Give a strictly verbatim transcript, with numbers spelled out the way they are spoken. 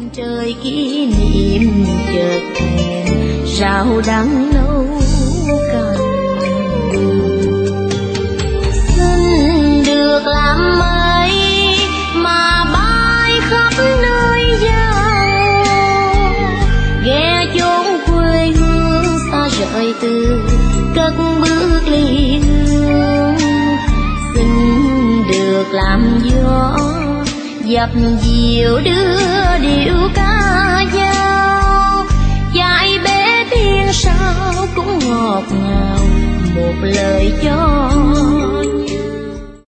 trời kỷ niệm chợt thèm rau đắng nấu canh. Xin được làm mây mà bay khắp nơi giang, ghé chốn quê hương xa rời từ cất bước ly hương. Xin được làm gió dập dìu đưa điệu ca dao, dạy bé thiên sao cũng ngọt ngào một lời cho